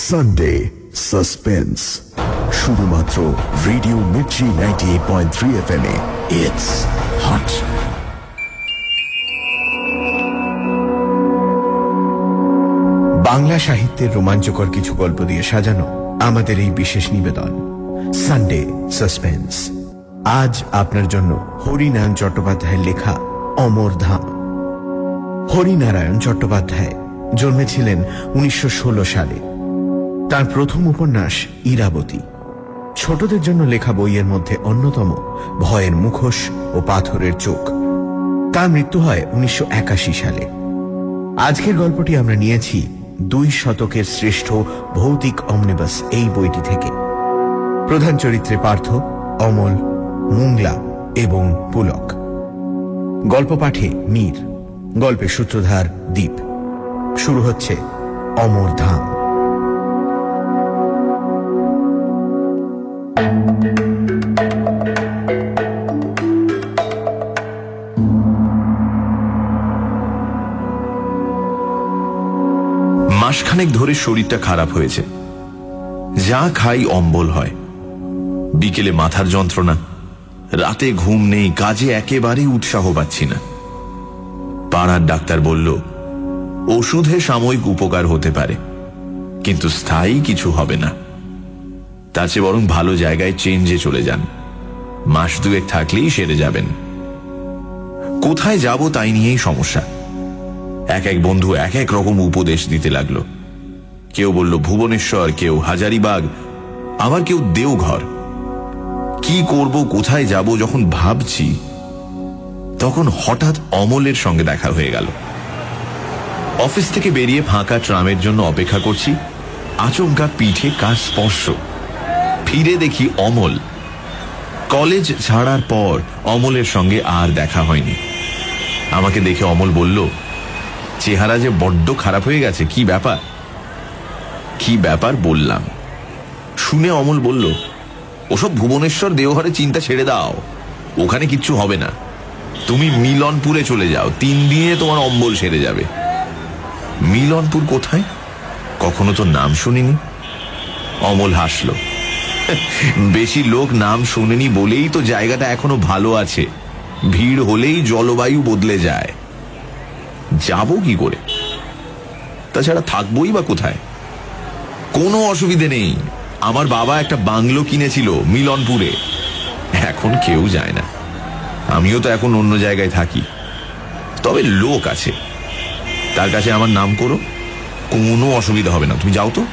Sunday suspense, শুধুমাত্র radio Mirchi 98.3 FM এ। It's hot. Bangla সাহিত্যের রোমাঞ্চকর কিছু গল্প দিয়ে সাজানো আমাদের এই বিশেষ নিবেদন সানডে সাসপেন্স। আজ আপনার জন্য হরিনারায়ণ চট্টোপাধ্যায়ের লেখা অমর ধাম। হরিনারায়ণ চট্টোপাধ্যায় জন্মেছিলেন 1916 সালে। তার প্রথম উপন্যাস ইরাবতী। ছোটদের জন্য লেখা বইয়ের মধ্যে অন্যতম ভয়ের মুখোশ ও পাথরের চোখ। তার মৃত্যু হয় 1981 সালে। আজকের গল্পটি আমরা নিয়েছি 2 শতকের শ্রেষ্ঠ ভৌতিক অমনিবাস এই বইটি থেকে। প্রধান চরিত্রে পার্থ, অমল, মুংলা এবং পুলক। গল্প পাঠে মীর, গল্পের সূত্রধার দীপ। শুরু হচ্ছে অমর ধাম। মাসখানেক ধরে শরীরটা খারাপ হয়েছে। যা খাই অম্বল হয়। বিকেলে মাথার যন্ত্রণা, রাতে ঘুম নেই, কাজে একেবারেই উৎসাহ পাচ্ছি না। পাড়ার ডাক্তার বলল ওষুধে সাময়িক উপকার হতে পারে, কিন্তু স্থায়ী কিছু হবে না। তার চেয়ে বরং ভালো জায়গায় চেঞ্জে চলে যান, মাস 2 থাকলেই সেরে যাবেন। কোথায় যাব তাই নিয়েই সমস্যা। এক এক বন্ধু এক এক রকম উপদেশ দিতে লাগলো। কেউ বলল ভুবনেশ্বর, কেউ হাজারিবাগ, আবার কেউ দেওঘর। কি করব, কোথায় যাব যখন ভাবছি, তখন হঠাৎ অমলের সঙ্গে দেখা হয়ে গেল। অফিস থেকে বেরিয়ে ফাঁকা ট্রামের জন্য অপেক্ষা করছি। আচমকা পিঠে কার স্পর্শ। ফিরে দেখি অমল। কলেজ ছাড়ার পর অমলের সঙ্গে আর দেখা হয়নি। আমাকে দেখে অমল বলল, চেহারা যে বড্ড খারাপ হয়ে গেছে, কি ব্যাপার? কি ব্যাপার বললাম। শুনে অমল বলল, ওসব ভুবনেশ্বর দেওঘরে চিন্তা ছেড়ে দাও, ওখানে কিচ্ছু হবে না। তুমি মিলনপুরে চলে যাও, 3 দিনে তোমার অম্বল সেরে যাবে। মিলনপুর কোথায়? কখনো তো নাম শুনিনি। অমল হাসল। বেশি লোক নাম শুনেনি বলেই তো জায়গাটা এখনো ভালো আছে। ভিড় হলেই জলবায়ু বদলে যায়। যাব কি করে? তাছাড়া থাকবোই বা কোথায়? কোনো অসুবিধে নেই। আমার বাবা একটা বাংলো কিনেছিল মিলনপুরে, এখন কেউ যায় না। আমিও তো এখন অন্য জায়গায় থাকি। তবে লোক আছে, তার কাছে আমার নাম করো, কোনো অসুবিধা হবে না। তুমি যাও তো।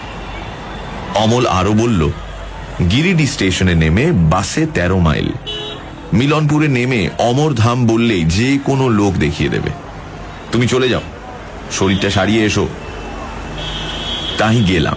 অমল আরো বলল, গিরিডি স্টেশনে নেমে বাসে 13 মাইল। মিলনপুরে নেমে অমর ধাম বললেই যে কোনো লোক দেখিয়ে দেবে। তুমি চলে যাও, শরীরটা সারিয়ে এসো। তাই গেলাম।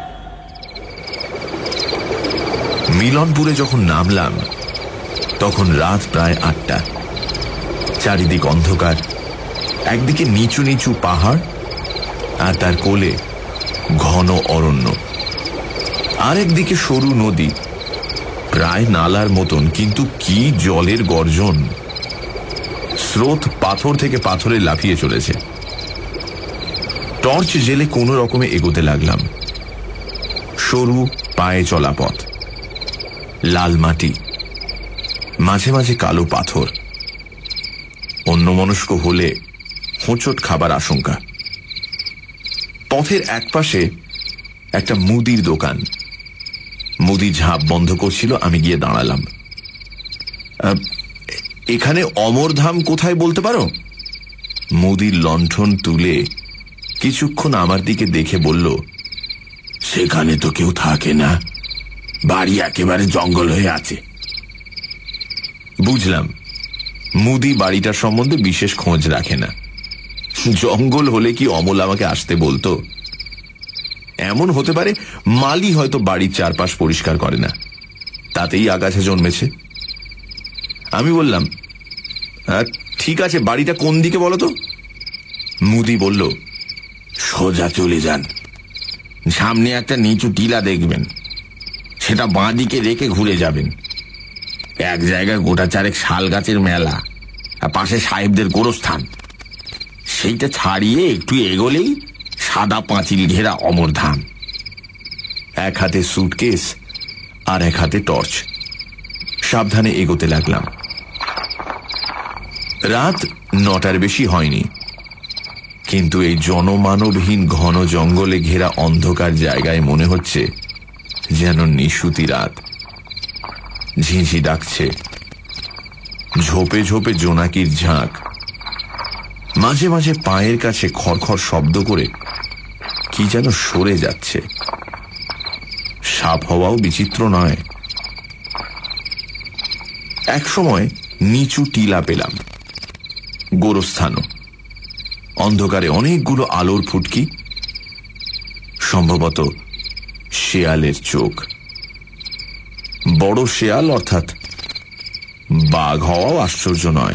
মিলনপুরে যখন নামলাম তখন রাত প্রায় 8টা। চারিদিক অন্ধকার। একদিকে নিচু নিচু পাহাড়, আর তার কোলে ঘন অরণ্য। আরেকদিকে সরু নদী, প্রায় নালার মতন, কিন্তু কি জলের গর্জন! স্রোত পাথর থেকে পাথরে লাফিয়ে চলেছে। টর্চ জেলে কোনো রকমে এগোতে লাগলাম। সরু পায়ে চলা পথ, লাল মাটি, মাঝে মাঝে কালো পাথর। অন্যমনস্ক হলে হোঁচট খাবার আশঙ্কা। পথের একপাশে একটা মুদির দোকান। মুদি ঝাঁপ বন্ধ করছিল। আমি গিয়ে দাঁড়ালাম। এখানে অমরধাম কোথায় বলতে পারো? মুদির লণ্ঠন তুলে কিছুক্ষণ আমার দিকে দেখে বলল, সেখানে তো কেউ থাকে না, বাড়ি একেবারে জঙ্গল হয়ে আছে। বুঝলাম, মুদি বাড়িটার সম্বন্ধে বিশেষ খোঁজ রাখে না। জঙ্গল হলে কি অমল আমাকে আসতে বলতো? এমন হতে পারে মালি হয়তো বাড়ির চারপাশ পরিষ্কার করে না, তাতেই আগাছা জন্মেছে। আমি বললাম, ঠিক আছে, বাড়িটা কোন দিকে বলো তো? মুদি বলল, সোজা চলে যান, সামনে একটা নিচু টিলা দেখবেন, সেটা বাঁ দিকে রেখে ঘুরে যাবেন। এক জায়গায় গোটা 4 শাল গাছের মেলা, আর পাশে সাহেবদের গোরস্থান। সেইটা ছাড়িয়ে একটু এগোলেই সাদা পাঁচিল ঘেরা অমরধাম। এক হাতে সুটকেস আর এক হাতে টর্চ। সাবধানে এগোতে লাগলাম। রাত 9টার বেশি হয়নি, কিন্তু এই জনমানবহীন ঘন জঙ্গলে ঘেরা অন্ধকার জায়গায় মনে হচ্ছে যেন নিশুতি রাত। ঝিঁঝি ডাকছে, ঝোপে ঝোপে জোনাকির ঝাঁক, মাঝে মাঝে পায়ের কাছে খড়খড় শব্দ করে কি যেন সরে যাচ্ছে। সাপ হওয়াও বিচিত্র নয়। এক সময় নিচু টিলা পেলাম, গোরস্থানও। অন্ধকারে অনেকগুলো আলোর ফুটকি, সম্ভবত শেয়ালের চোখ। বড় শেয়াল অর্থাৎ বাঘ হওয়াও আশ্চর্য নয়।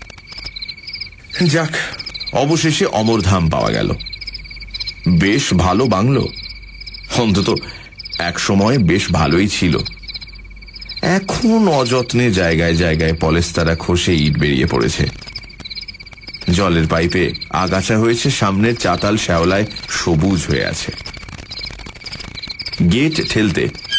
যাক, অবশেষে অমরধাম পাওয়া গেল। বেশ ভালো বাংলো, অন্তত এক সময় বেশ ভালোই ছিল। এখন অযত্নে জায়গায় জায়গায় পলেস্তারা খসে ইট বেরিয়ে পড়েছে। জলের পাইপে আগাছা হয়েছে, সামনের চাতাল শ্যাওলায় সবুজ হয়ে আছে। গেট ঠেলতে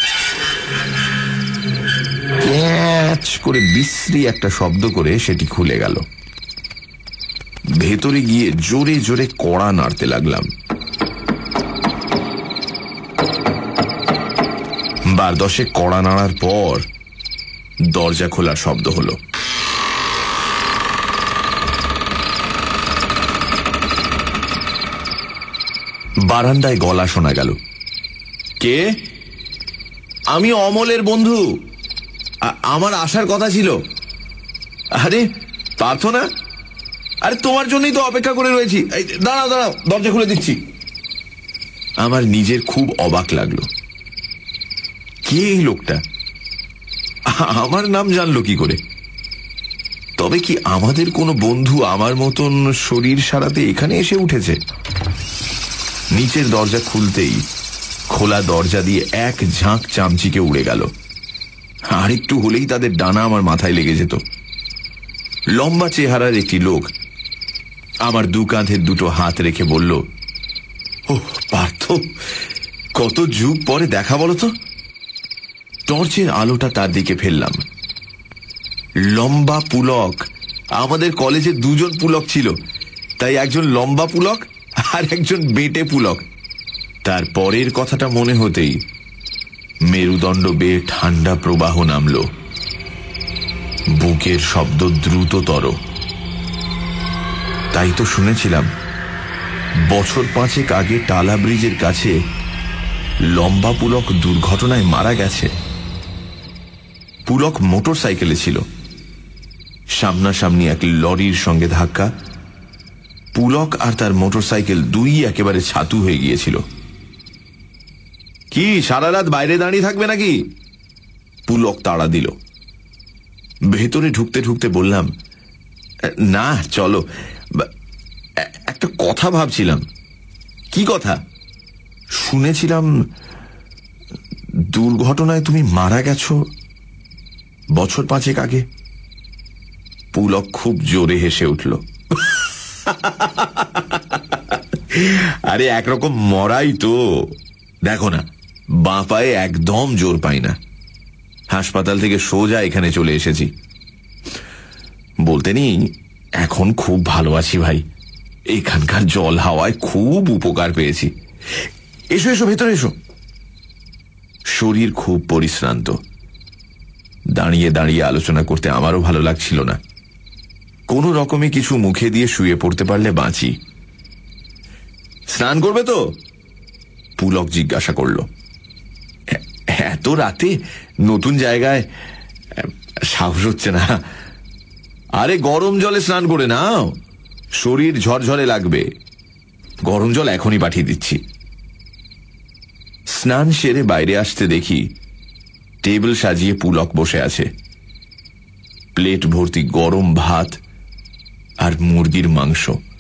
ক্যাচ করে বিশ্রী একটা শব্দ করে সেটি খুলে গেল। ভেতরে গিয়ে জোরে জোরে কড়া নাড়তে লাগলাম। 12 কড়া নাড়ার পর দরজা খোলার শব্দ হলো। বারান্দায় গলা শোনা গেল। কে? আমি অমলের বন্ধু, আমার আসার কথা ছিল। আরে পার্থ না? আরে তোমার জন্যই তো অপেক্ষা করে রয়েছি। দাঁড়াও দাঁড়াও, দরজা খুলে দিচ্ছি। আমার নিজের খুব অবাক লাগলো। কে এই লোকটা? আমার নাম জানলো কি করে? তবে কি আমাদের কোনো বন্ধু আমার মতন শরীর সারাতে এখানে এসে উঠেছে? নিচের দরজা খুলতেই খোলা দরজা দিয়ে এক ঝাঁক চামচিকে উড়ে গেল। আর একটু হলেই তাদের ডানা আমার মাথায় লেগে যেত। লম্বা চেহারার একটি লোক আমার দু কাঁধে দুটো হাত রেখে বলল, ও পার্থ, কত যুগ পরে দেখা বলো তো। টর্চের আলোটা তার দিকে ফেললাম। লম্বা পুলক। আমাদের কলেজে 2 জন পুলক ছিল, তাই একজন লম্বা পুলক আর একজন বেঁটে পুলক। তার পরের কথাটা মনে হতেই মেরুদণ্ড বেয়ে ঠান্ডা প্রবাহ নামল। বুকের শব্দ দ্রুততর। তাই তো শুনেছিলাম বছর 5 আগে টালা ব্রিজের কাছে লম্বা পুলক দুর্ঘটনায় মারা গেছে। পুলক মোটর সাইকেলে ছিল। সামনাসামনি এক লরির সঙ্গে ধাক্কা। পুলক আর তার মোটর সাইকেল দুই একেবারে ছাতু হয়ে গিয়েছিল। কি সারা রাত বাইরে দাঁড়িয়ে থাকবে নাকি? পুলক তাড়া দিল। ভেতরে ঢুকতে ঢুকতে বললাম, না চলো, একটা কথা ভাবছিলাম। কি কথা? শুনেছিলাম দুর্ঘটনায় তুমি মারা গেছো বছর 5 আগে। পুলক খুব জোরে হেসে উঠল। আরে একরকম মরাই তো। দেখো না, বাঁ পায়ে একদম জোর পাই না। হাসপাতাল থেকে সোজা এখানে চলে এসেছি। বলতে নেই, এখন খুব ভালো আছি ভাই। এখানকার জল হাওয়ায় খুব উপকার পেয়েছি। এসো এসো, ভেতরে এসো। শরীর খুব পরিশ্রান্ত। দাঁড়িয়ে দাঁড়িয়ে আলোচনা করতে আমারও ভালো লাগছিল না। কোনো রকমে কিছু মুখে দিয়ে শুয়ে পড়তে পারলে বাঁচি। স্নান করবে তো? পুলক জিজ্ঞাসা করল। এত রাতে নতুন জায়গায় সাহস হচ্ছে না। আরে গরম জলে স্নান করে নাও, শরীর ঝরঝরে লাগবে। গরম জল এখনই পাঠিয়ে দিচ্ছি। স্নান সেরে বাইরে আসতে দেখি টেবিল সাজিয়ে পুলক বসে আছে। প্লেট ভর্তি গরম ভাত আর মুরগির মাংস।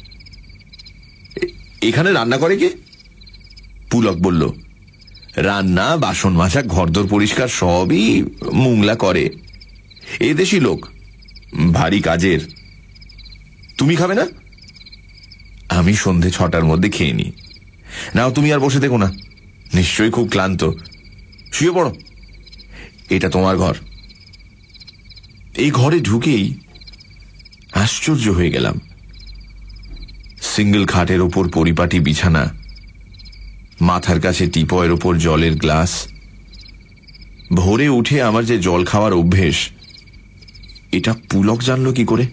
এখানে রান্না করে কে? পুলক বলল, রান্না, বাসন মাজা, ঘরদোর পরিষ্কার সবই মুংলা করে। এদেশি লোক, ভারী কাজের। তুমি খাবে না? আমি সন্ধে 6টার মধ্যে খেয়ে নি। নাও, তুমি আর বসে দেখো না, নিশ্চয়ই খুব ক্লান্ত। শুয়ে পড়ো, এটা তোমার ঘর। এই ঘরে ঢুকেই আশ্চর্য হয়ে গেলাম। সিঙ্গেল খাটের ওপর পরিপাটি বিছানা, মাথার কাছে টিপয়ের ওপর জলের গ্লাস। ভোরে উঠে আমার যে জল খাওয়ার অভ্যেস, এটা পুলক জানল কি করে?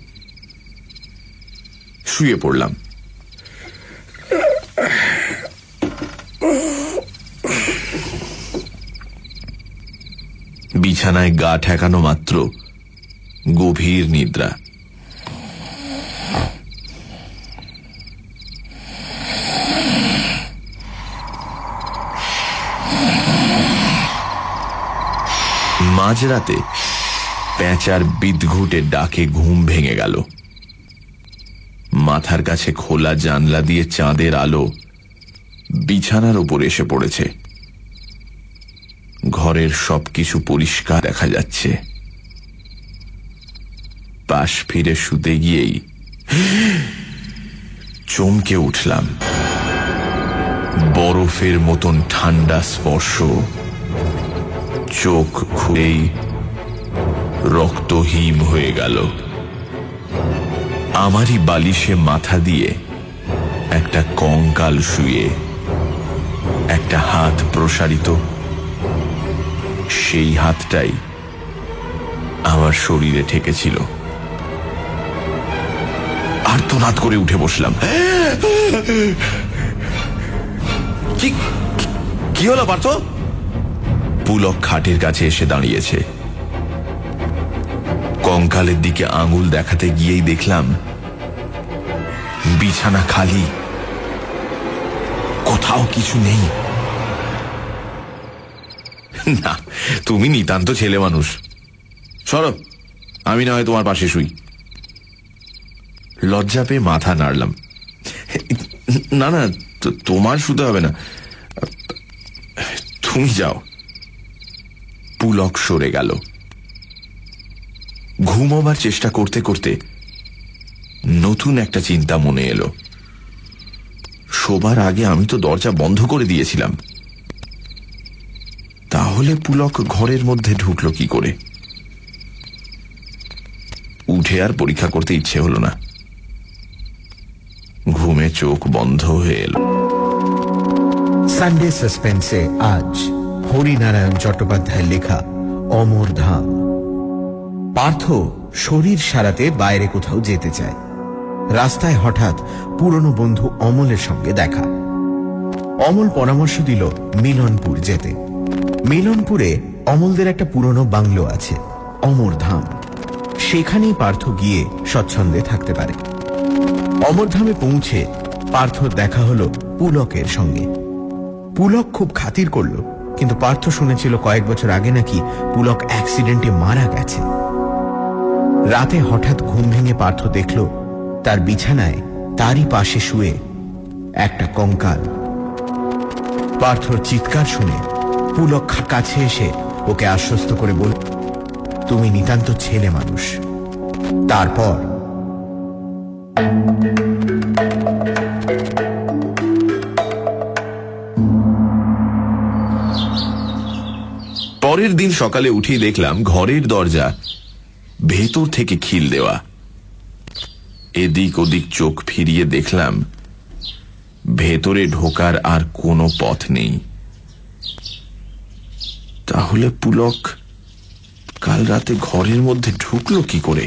শুয়ে পড়লাম। বিছানায় গা ঠেকানো মাত্র গভীর নিদ্রা। মাঝরাতে প্যাঁচার বিদঘুটে ডাকে ঘুম ভেঙে গেল। মাথার কাছে খোলা জানলা দিয়ে চাঁদের আলো বিছানার উপর এসে পড়েছে। ঘরের সবকিছু পরিষ্কার দেখা যাচ্ছে। পাশ ফিরে শুতে গিয়েই চমকে উঠলাম। বরফের মতন ঠান্ডা স্পর্শ। চোখ খুলেই রক্তহীন হয়ে গেল। আমারই বালিশে মাথা দিয়ে একটা কঙ্কাল শুয়ে, একটা হাত প্রসারিত। সেই হাতটাই আমার শরীরে ঠেকেছিল। আর্তনাদ করে উঠে বসলাম। কি হলো পার্থ? পুলক খাটের কাছে এসে দাঁড়িয়েছে। কঙ্কালের দিকে আঙুল দেখাতে গিয়েই দেখলাম বিছানা খালি, কোথাও কিছু নেই। না, তুমি নিতান্ত ছেলে মানুষ। সরো, আমি না হয় তোমার পাশে শুই। লজ্জা পেয়ে মাথা নাড়লাম। না না, তোমার শুতে হবে না, তুমি যাও। পুলক সরে গেল। ঘুমোবার চেষ্টা করতে করতে নতুন একটা চিন্তা মনে এলো। শোবার আগে আমি তো দরজা বন্ধ করে দিয়েছিলাম। তাহলে পুলক ঘরের মধ্যে ঢুকলো কি করে? উঠে আর পরীক্ষা করতে ইচ্ছে হলো না। ঘুমে চোখ বন্ধ হয়ে এলো। সানডে সাসপেন্সে আজ হরিনারায়ণ চট্টোপাধ্যায়ের লেখা অমর ধাম। পার্থ শরীর সারাতে বাইরে কোথাও যেতে চায়। রাস্তায় হঠাৎ পুরনো বন্ধু অমলের সঙ্গে দেখা। অমল পরামর্শ দিল মিলনপুর যেতে। মিলনপুরে অমলদের একটা পুরনো বাংলো আছে, অমর ধাম। সেখানেই পার্থ গিয়ে স্বচ্ছন্দে থাকতে পারে। অমরধামে পৌঁছে পার্থর দেখা হলো পুলকের সঙ্গে। পুলক খুব খাতির করল, কিন্তু পার্থ শুনেছিল কয়েক বছর আগে নাকি পুলক অ্যাক্সিডেন্টে মারা গেছে। রাতে হঠাৎ ঘুম ভেঙে পার্থ দেখল তার বিছানায় তারই পাশে শুয়ে একটা কঙ্কাল। পার্থর চিৎকার শুনে পুলক কাছে এসে ওকে আশ্বস্ত করে বলল, তুমি নিতান্ত ছেলে মানুষ। তারপর পরের দিন সকালে উঠেই দেখলাম ঘরের দরজা ভেতর থেকে খিল দেওয়া। এদিক ওদিক চোখ ফিরিয়ে দেখলাম ভেতরে ঢোকার আর কোনো পথ নেই। তাহলে পুলক কাল রাতে ঘরের মধ্যে ঢুকলো কি করে?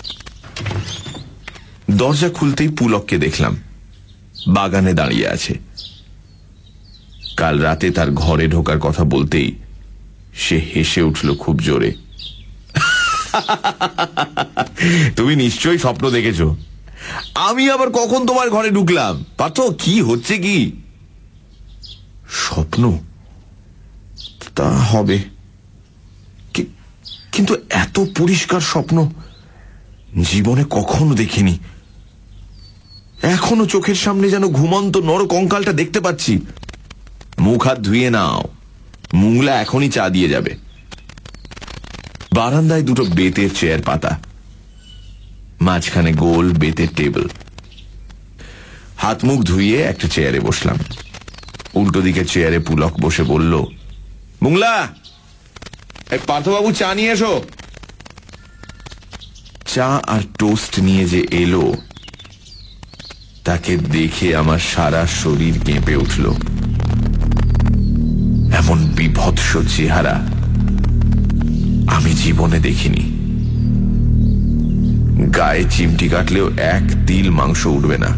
দরজা খুলতেই পুলককে দেখলাম বাগানে দাঁড়িয়ে আছে। কাল রাতে তার ঘরে ঢোকার কথা বলতেই সে হেসে উঠল খুব জোরে। তুমি নিশ্চয়ই স্বপ্ন দেখেছ। আমি আবার কখন তোমার ঘরে ঢুকলাম? পার্থ, কি হচ্ছে কি? স্বপ্ন তা হবে, কিন্তু এত পরিষ্কার স্বপ্ন জীবনে কখনো দেখিনি। এখনো চোখের সামনে যেন ঘুমন্ত নরকঙ্কালটা দেখতে পাচ্ছি। মুখ হাত ধুয়ে নাও, মুংলা এখনই চা দিয়ে যাবে। বারান্দায় দুটো বেতের চেয়ার পাতা, মাঝখানে গোল বেতের টেবিল। হাত মুখ ধুয়ে একটা চেয়ারে বসলাম। উল্টো দিকে চেয়ারে পুলক বসে বলল, মুংলা পার্থবাবু চা নিয়ে এসো। চা আর টোস্ট নিয়ে যে এলো তাকে দেখে আমার সারা শরীর কেঁপে উঠল। এমন বিভৎস চেহারা আমি জীবনে দেখিনি। গায়ে চিমটি কাটলেও এক তিল মাংস উঠবে না,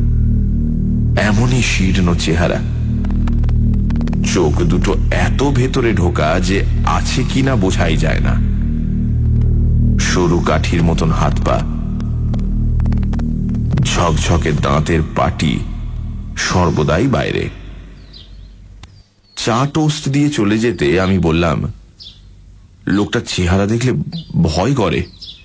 এমনই শীর্ণ চেহারা। চোখ দুটো এত ভেতরে ঢোকা যে আছে কিনা বোঝাই যায় না। সরু কাঠির মতন হাত পা, ঝকঝকে দাঁতের পাটি সর্বদাই বাইরে। চা টোস্ট দিয়ে চলে যেতে আমি বললাম, লোকটার চেহারা দেখলে ভয় করে।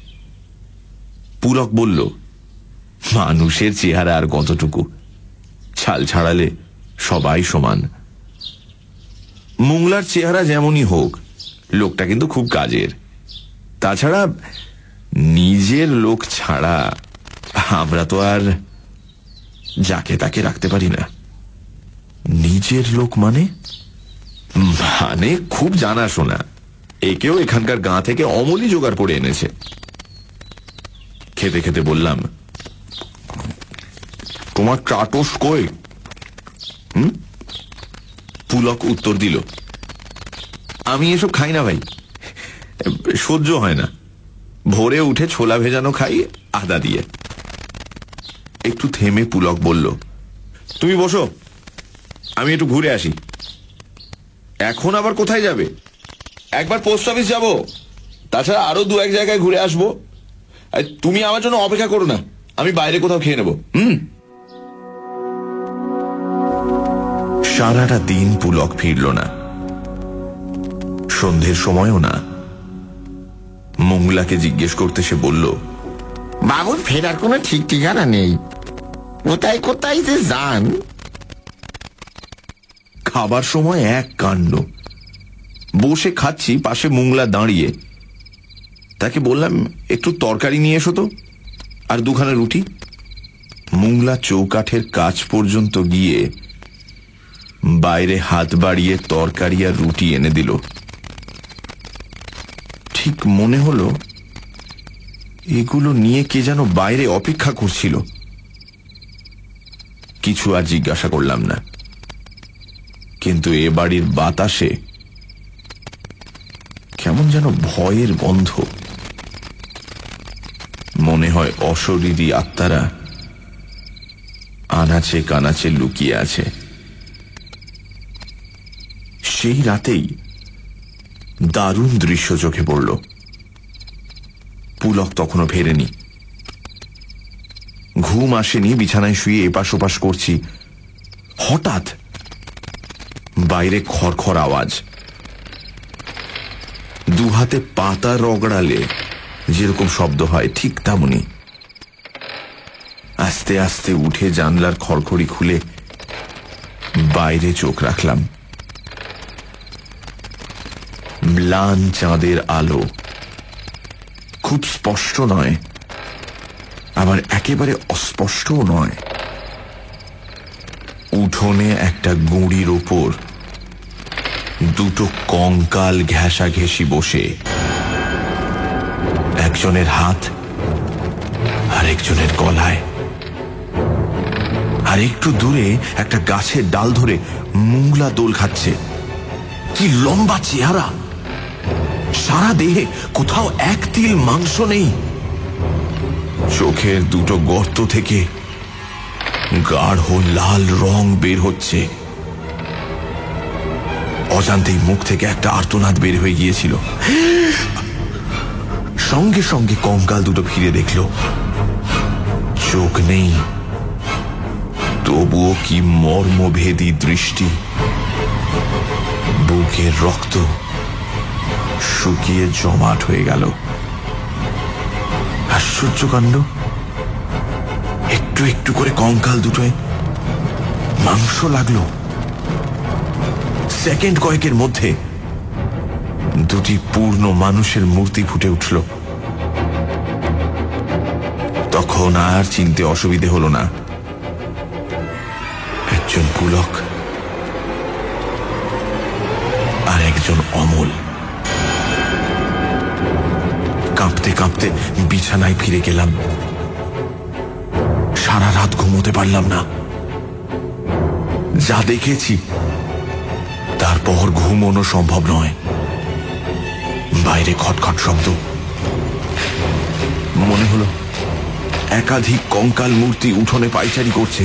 পুলক বলল, মানুষের চেহারা আর কতটুকু, ছাল ছাড়ালে সবাই সমান। মোংলার চেহারা যেমনই হোক, লোকটা কিন্তু খুব কাজের। তাছাড়া নিজের লোক ছাড়া আমরা তো আর যাকে তাকে রাখতে পারি না। নিজের লোক মানে খুব জানাশোনা। একেও এখানকার গাঁ থেকে অমলি জোগাড় করে এনেছে। খেতে খেতে বললাম, তোমার চাটোস কই? পুলক উত্তর দিল, আমি এসব খাই না ভাই, সহ্য হয় না। ভোরে উঠে ছোলা ভেজানো খাই আদা দিয়ে। একটু থেমে পুলক বলল, তুমি বসো, আমি একটু ঘুরে আসি। এখন আবার কোথায় যাবে? একবার পোস্ট অফিস যাব, তাছাড়া আরো দু এক জায়গায় ঘুরে আসবো। তুমি আমার জন্য অপেক্ষা করো না, আমি বাইরে কোথাও খেয়ে নেব। সারাটা দিন পুলক ফিরল না, সন্ধ্যের সময়ও না। মোংলাকে জিজ্ঞেস করতে সে বলল, বাবুর ফেরার কোনো ঠিক ঠিকানা নেই, কোথায় কোথায় যে যান। খাবার সময় এক কাণ্ড। বসে খাচ্ছি, পাশে মোংলা দাঁড়িয়ে। তাকে বললাম, একটু তরকারি নিয়ে এসো তো, আর দুখানা রুটি। মোংলা চৌকাঠের কাছ পর্যন্ত গিয়ে বাইরে হাত বাড়িয়ে তরকারি আর রুটি এনে দিল। ঠিক মনে হলো এগুলো নিয়ে কে যেন বাইরে অপেক্ষা করছিল। কিছু আর জিজ্ঞাসা করলাম না, কিন্তু এ বাড়ির বাতাসে কেমন যেন ভয়ের গন্ধ। মনে হয় অশরীরী আত্মারা আনাচে কানাচে লুকিয়ে আছে। সেই রাতেই দারুণ দৃশ্য চোখে পড়ল। পুলক তখনও ফেরেনি। ঘুম আসেনি, বিছানায় শুয়ে এপাশ ওপাশ করছি। হঠাৎ বাইরে খড়খড় আওয়াজ। দুহাতে পাতা রগড়ালে যেরকম শব্দ হয় ঠিক তেমনি। আস্তে আস্তে উঠে জানলার খড়খড়ি খুলে বাইরে চোখ রাখলাম। ম্লান চাঁদের আলো, খুব স্পষ্ট নয়, আবার একেবারে অস্পষ্টও নয়। উঠোনে একটা গুঁড়ির ওপর দুটো কঙ্কাল ঘেঁষাঘেঁষি বসে, একজনের হাত আর একজনের গলায়। আর একটু দূরে একটা গাছের ডাল ধরে মোংলা দোল খাচ্ছে। কি লম্বা চেহারা, সারা দেহে কোথাও এক তিল মাংস নেই। চোখের দুটো গর্ত থেকে গাঢ় লাল রং বের হচ্ছে। অজান্তেই মুখ থেকে একটা আর্তনাদ বের হয়ে গিয়েছিল। সঙ্গে সঙ্গে কঙ্কাল দুটো ফিরে দেখল, চোখ নেই, তবুও কি মর্মভেদী দৃষ্টি। বুকের রক্ত শুকিয়ে জমাট হয়ে গেল। আশ্চর্য কাণ্ড, একটু একটু করে কঙ্কাল দুটোয় মাংস লাগলো। সেকেন্ড কয়েকের মধ্যে দুটি পূর্ণ মানুষের মূর্তি ফুটে উঠল। তখন আর চিনতে অসুবিধে হলো না, একজন পুলক আর একজন অমল। কাঁপতে কাঁপতে বিছানায় ফিরে গেলাম। সারা রাত ঘুমোতে পারলাম না। যা দেখেছি তারপর ঘুমোনো সম্ভব নয়। বাইরে খটখট শব্দ, মনে হলো একাধিক কঙ্কাল মূর্তি উঠোনে পায়চারি করছে।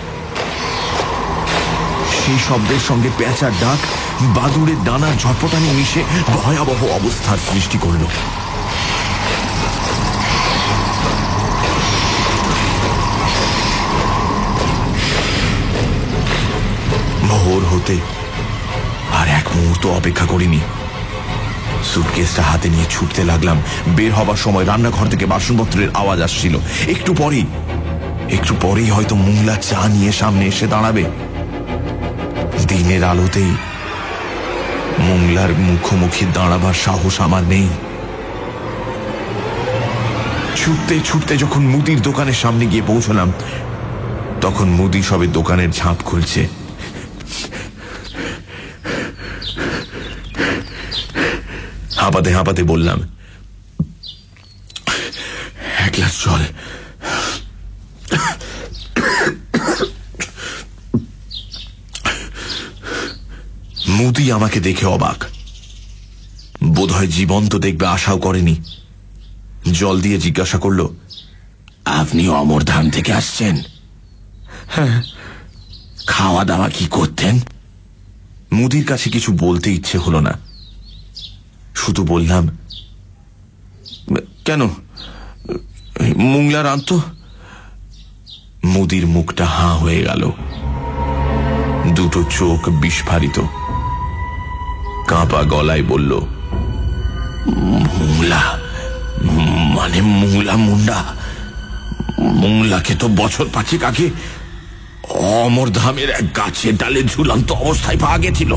সেই শব্দের সঙ্গে পেঁচার ডাক বাদুড়ের ডানার ঝটপটানি মিশে ভয়াবহ অবস্থার সৃষ্টি করল। ভোর হতে আর এক মুহূর্ত অপেক্ষা করিনি। সুটকেসটা হাতে নিয়ে ছুটতে লাগলাম। বের হবার সময় রান্নাঘর থেকে বাসনপত্রের আওয়াজ আসছিল। একটু পরেই হয়তো মুংলা চা নিয়ে সামনে এসে দাঁড়াবে। দিনের আলোতেই মুংলার মুখোমুখি দাঁড়াবার সাহস আমার নেই। ছুটতে ছুটতে যখন মুদির দোকানের সামনে গিয়ে পৌঁছলাম, তখন মুদি সবে দোকানের ঝাঁপ খুলছে। হাঁপাতে হাঁপাতে বললাম, এক গ্লাস জল। মুদি আমাকে দেখে অবাক। বোধহয় জীবন্ত দেখবে আশাও করেনি। জল দিয়ে জিজ্ঞাসা করল, আপনি অমরধাম থেকে আসছেন? হ্যাঁ। খাওয়া দাওয়া কি করতেন? মুদির কাছে কিছু বলতে ইচ্ছে হলো না, শুধু বললাম, কেন, মুংলার আনতো? মুদির মুখটা হাঁ হয়ে গেল, দুটো চোখ বিস্ফারিত। কাঁপা গলায় বলল, মুংলা মানে মুংলা মুন্ডা? মুংলাকে তো বছর 5 আগে অমরধামের এক গাছের ডালে ঝুলন্ত অবস্থায় পাওয়া গেছিল।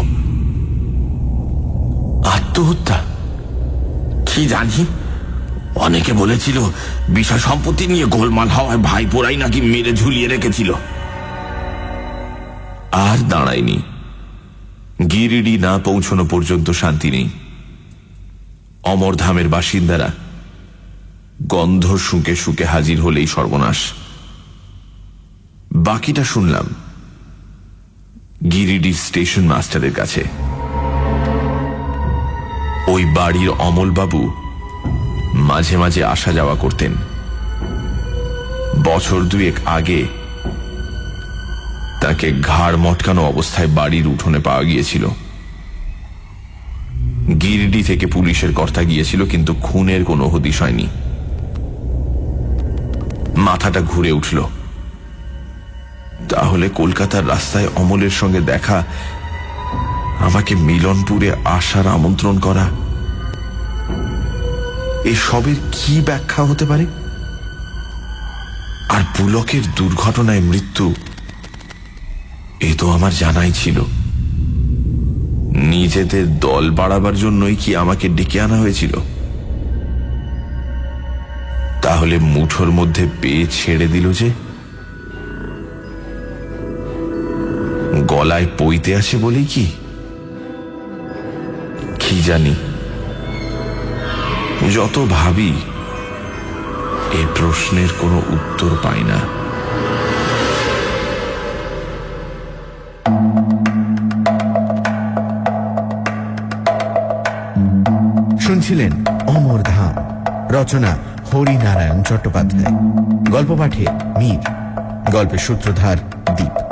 আত্মহত্যা? কি জানি, অনেকে বলেছিল বিষয় সম্পত্তি নিয়ে গোলমাল হওয়ায় ভাইপোরাই নাকি মেরে ঝুলিয়ে রেখেছিল। আর দাঁড়ায়নি। গিরিডি না পৌঁছানো পর্যন্ত শান্তি নেই। অমরধামের বাসিন্দারা গন্ধ শুঁকে শুঁকে হাজির হলেই সর্বনাশ। বাকিটা শুনলাম গিরিডি স্টেশন মাস্টারের কাছে। ওই বাড়ির অমলবাবু মাঝে মাঝে আসা যাওয়া করতেন। বছর 2 আগে তাকে ঘাড় মটকানো অবস্থায় বাড়ির উঠোনে পাওয়া গিয়েছিল। গিরিডি থেকে পুলিশের কর্তা গিয়েছিল, কিন্তু খুনের কোনো হদিশ হয়নি। মাথাটা ঘুরে উঠল। তাহলে কলকাতার রাস্তায় অমলের সঙ্গে দেখা, আমাকে মিলনপুরে আসার আমন্ত্রণ করা, এসবের কি ব্যাখ্যা হতে পারে? আর পুলকের দুর্ঘটনায় মৃত্যু, এ তো আমার জানাই ছিল। নিজেদের দল বাড়াবার জন্যই কি আমাকে ডেকে আনা হয়েছিল? তাহলে মুঠোর মধ্যে পেয়ে ছেড়ে দিল যে? গলায় পইতে আছে বলেই কি জানি। যত ভাবি এ প্রশ্নের কোনো উত্তর পাই না। শুনছিলেন অমরধাম, রচনা হরিনারায়ণ চট্টোপাধ্যায়, গল্প পাঠে মীর, গল্পের সূত্রধার দীপ।